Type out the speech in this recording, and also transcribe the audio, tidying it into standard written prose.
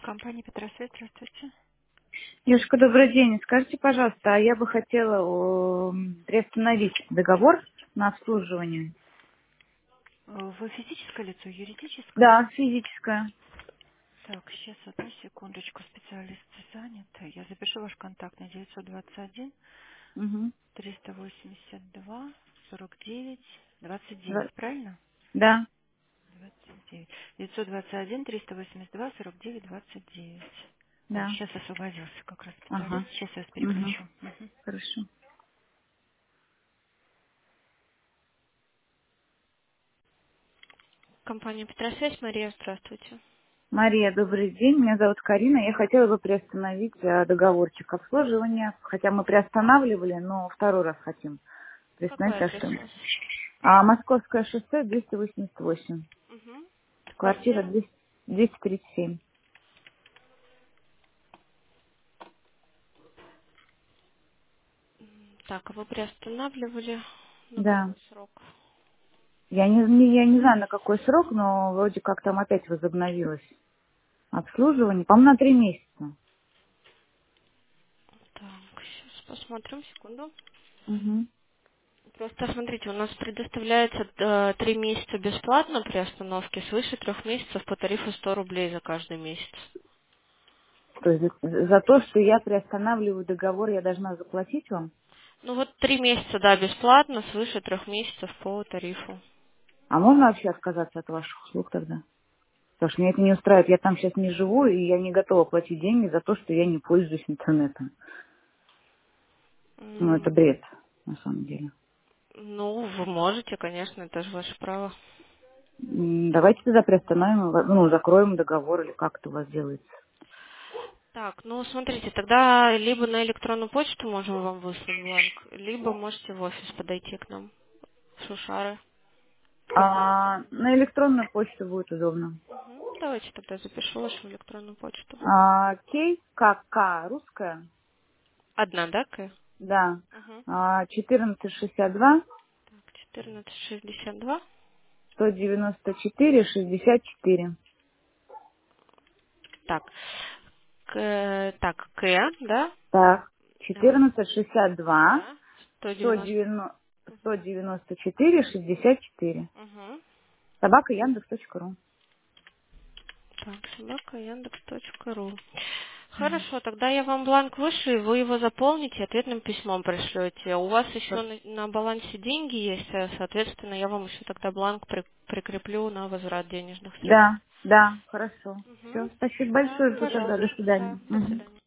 Компания Петросвет, здравствуйте. Девушка, добрый день. Скажите, пожалуйста, а я бы хотела приостановить договор на обслуживание. Вы физическое лицо, юридическое? Да, физическое. Так, сейчас одну секундочку, специалист занят. Я запишу ваш контакт на 921 Угу. 382 49 Два- 29, правильно? Да, 29. 921 382 49 29. О, да. сейчас освободился как раз Ага. специалист. Сейчас я вас Угу. переключу. Мгм. Хорошо. Компания Петросвязь, Мария, здравствуйте. Мария, добрый день. Меня зовут Карина. Я хотела бы приостановить договорчик обслуживания. Хотя мы приостанавливали, но второй раз хотим Какой приостановить. адрес у вас? Московское шоссе 288. Угу. Квартира Квартира? 237. Так, а вы приостанавливали на Да. какой срок? Я не знаю, на какой срок, но вроде как там опять возобновилось обслуживание. По-моему, на 3 месяца. Так, сейчас посмотрим, секунду. Мгм. Просто смотрите, у нас предоставляется 3 месяца бесплатно при остановке, свыше 3 месяцев по тарифу 100 рублей за каждый месяц. То есть за то, что я приостанавливаю договор, я должна заплатить вам? Ну вот 3 месяца, да, бесплатно, свыше 3 месяцев по тарифу. А можно вообще отказаться от ваших услуг тогда? Потому что меня это не устраивает. Я там сейчас не живу, и я не готова платить деньги за то, что я не пользуюсь интернетом. Ну, это М, бред, на самом деле. Ну, вы можете, конечно, это же ваше право. Давайте тогда приостановим, ну, закроем договор, или как это у вас делается. Так, ну смотрите, тогда либо на электронную почту можем вам выслать бланк, либо можете в офис подойти к нам, в Шушары. На электронную почту будет удобно. Мгм. Давайте тогда запишу вашу электронную почту. Кейс КК, русская, Одна, да, К? да, Угу. 1462 Так, 1462. 194 64. Так, К, да? Так, Да. 1462 Да. 190. 190 194 64. Угу. Собака Яндекс.ру. Так, собака Яндекс.ру. Хорошо, тогда я вам бланк вышлю, и вы его заполните, ответным письмом пришлете. У вас еще на балансе деньги есть, соответственно, я вам еще тогда бланк прикреплю на возврат денежных средств. Да, да, хорошо. Все, Угу. спасибо Да, большое, жду тогда. До пожалуйста. Да, свидания. до Мгм. свидания.